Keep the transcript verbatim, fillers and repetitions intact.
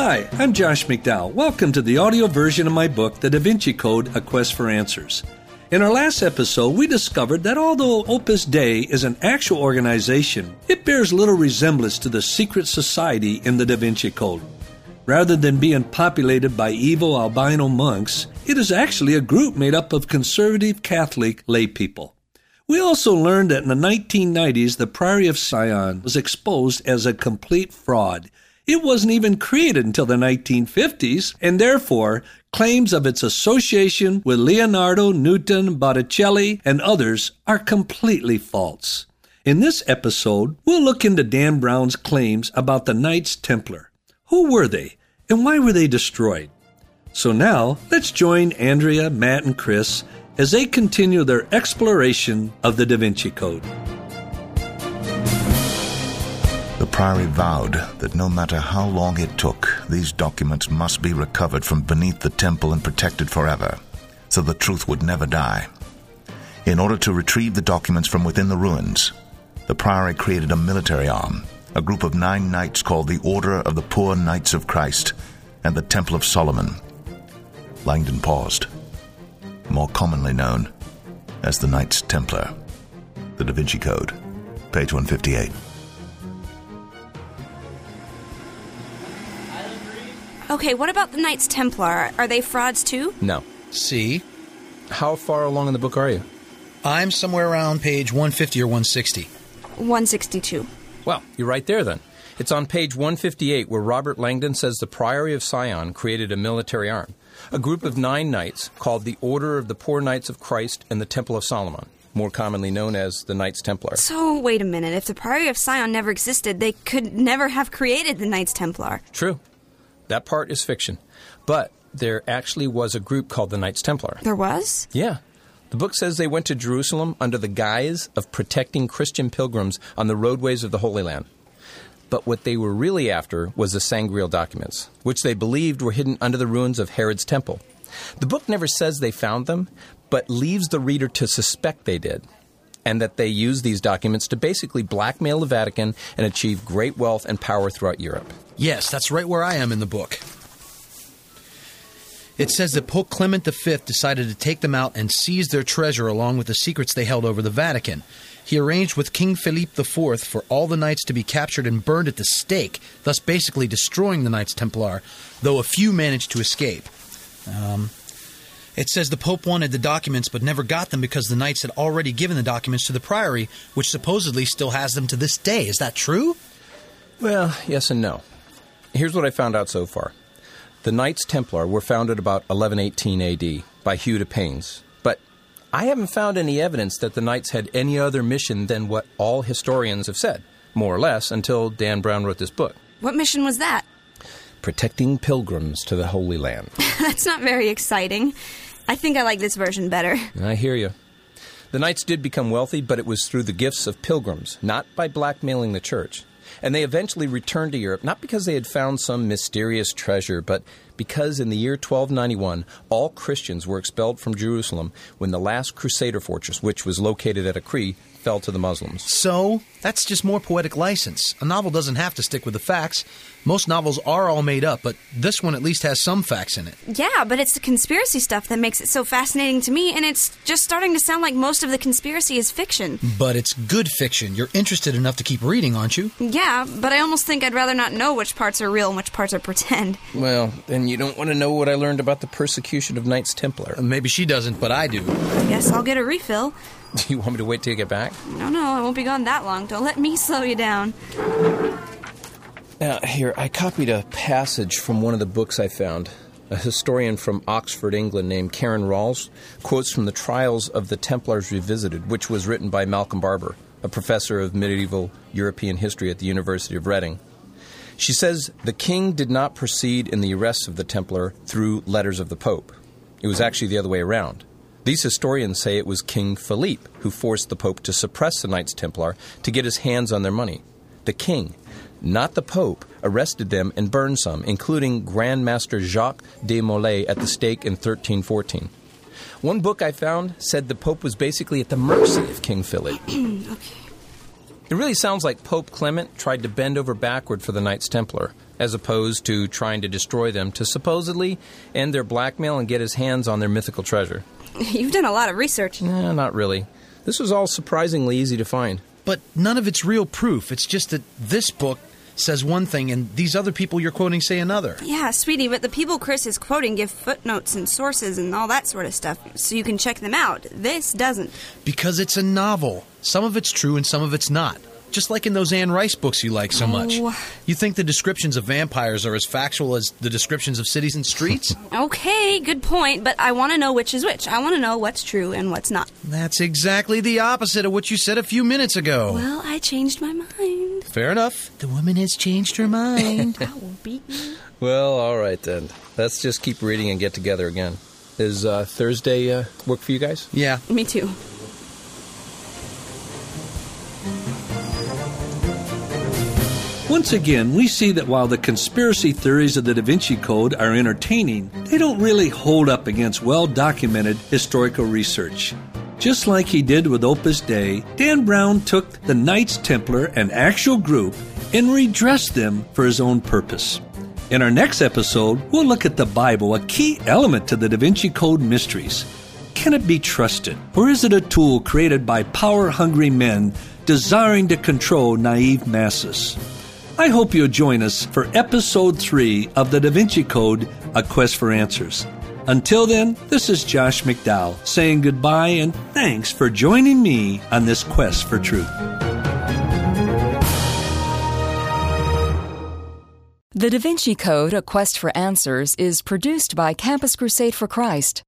Hi, I'm Josh McDowell. Welcome to the audio version of my book, The Da Vinci Code, A Quest for Answers. In our last episode, we discovered that although Opus Dei is an actual organization, it bears little resemblance to the secret society in the Da Vinci Code. Rather than being populated by evil albino monks, it is actually a group made up of conservative Catholic lay people. We also learned that in the nineteen nineties, the Priory of Sion was exposed as a complete fraud. It wasn't even created until the nineteen fifties, and therefore, claims of its association with Leonardo, Newton, Botticelli, and others are completely false. In this episode, we'll look into Dan Brown's claims about the Knights Templar. Who were they, and why were they destroyed? So now, let's join Andrea, Matt, and Chris as they continue their exploration of the Da Vinci Code. The Priory vowed that no matter how long it took, these documents must be recovered from beneath the temple and protected forever, so the truth would never die. In order to retrieve the documents from within the ruins, the Priory created a military arm, a group of nine knights called the Order of the Poor Knights of Christ and the Temple of Solomon. Langdon paused. More commonly known as the Knights Templar. The Da Vinci Code, page one fifty-eight. Okay, what about the Knights Templar? Are they frauds too? No. See? How far along in the book are you? I'm somewhere around page one fifty or one sixty. one sixty-two. Well, you're right there then. It's on page one fifty-eight where Robert Langdon says the Priory of Sion created a military arm, a group of nine knights called the Order of the Poor Knights of Christ and the Temple of Solomon, more commonly known as the Knights Templar. So, wait a minute. If the Priory of Sion never existed, they could never have created the Knights Templar. True. That part is fiction. But there actually was a group called the Knights Templar. There was? Yeah. The book says they went to Jerusalem under the guise of protecting Christian pilgrims on the roadways of the Holy Land. But what they were really after was the Sangreal documents, which they believed were hidden under the ruins of Herod's temple. The book never says they found them, but leaves the reader to suspect they did, and that they used these documents to basically blackmail the Vatican and achieve great wealth and power throughout Europe. Yes, that's right where I am in the book. It says that Pope Clement the Fifth decided to take them out and seize their treasure along with the secrets they held over the Vatican. He arranged with King Philippe the Fourth for all the knights to be captured and burned at the stake, thus basically destroying the Knights Templar, though a few managed to escape. Um, it says the Pope wanted the documents but never got them because the knights had already given the documents to the Priory, which supposedly still has them to this day. Is that true? Well, yes and no. Here's what I found out so far. The Knights Templar were founded about eleven eighteen A D by Hugh de Payens, but I haven't found any evidence that the Knights had any other mission than what all historians have said, more or less, until Dan Brown wrote this book. What mission was that? Protecting pilgrims to the Holy Land. That's not very exciting. I think I like this version better. I hear you. The Knights did become wealthy, but it was through the gifts of pilgrims, not by blackmailing the church. And they eventually returned to Europe, not because they had found some mysterious treasure, but because in the year twelve ninety-one, all Christians were expelled from Jerusalem when the last Crusader fortress, which was located at Acre, fell to the Muslims. So, that's just more poetic license. A novel doesn't have to stick with the facts. Most novels are all made up, but this one at least has some facts in it. Yeah, but it's the conspiracy stuff that makes it so fascinating to me, and it's just starting to sound like most of the conspiracy is fiction. But it's good fiction. You're interested enough to keep reading, aren't you? Yeah, but I almost think I'd rather not know which parts are real and which parts are pretend. Well, then you don't want to know what I learned about the persecution of Knights Templar. Uh, maybe she doesn't, but I do. I guess I'll get a refill. Do you want me to wait till you get back? No, no, I won't be gone that long. Don't let me slow you down. Now, here, I copied a passage from one of the books I found. A historian from Oxford, England, named Karen Rawls quotes from the Trials of the Templars Revisited, which was written by Malcolm Barber, a professor of medieval European history at the University of Reading. She says, the king did not proceed in the arrests of the Templar through letters of the Pope. It was actually the other way around. These historians say it was King Philippe who forced the Pope to suppress the Knights Templar to get his hands on their money. The king, not the Pope, arrested them and burned some, including Grand Master Jacques de Molay at the stake in thirteen fourteen. One book I found said the Pope was basically at the mercy of King Philip. Okay. It really sounds like Pope Clement tried to bend over backward for the Knights Templar, as opposed to trying to destroy them to supposedly end their blackmail and get his hands on their mythical treasure. You've done a lot of research. Nah, not really. This was all surprisingly easy to find. But none of it's real proof. It's just that this book says one thing and these other people you're quoting say another. Yeah, sweetie, but the people Chris is quoting give footnotes and sources and all that sort of stuff, so you can check them out. This doesn't. Because it's a novel. Some of it's true and some of it's not. Just like in those Anne Rice books you like so much. Oh. You think the descriptions of vampires are as factual as the descriptions of cities and streets? Okay, good point, but I want to know which is which. I want to know what's true and what's not. That's exactly the opposite of what you said a few minutes ago. Well, I changed my mind. Fair enough. The woman has changed her mind. I will beat you. Well, all right then. Let's just keep reading and get together again. Is uh, Thursday uh, work for you guys? Yeah. Me too. Once again, we see that while the conspiracy theories of the Da Vinci Code are entertaining, they don't really hold up against well-documented historical research. Just like he did with Opus Dei, Dan Brown took the Knights Templar, an actual group, and redressed them for his own purpose. In our next episode, we'll look at the Bible, a key element to the Da Vinci Code mysteries. Can it be trusted, or is it a tool created by power-hungry men desiring to control naive masses? I hope you'll join us for Episode three of the Da Vinci Code, A Quest for Answers. Until then, this is Josh McDowell saying goodbye and thanks for joining me on this quest for truth. The Da Vinci Code, A Quest for Answers is produced by Campus Crusade for Christ.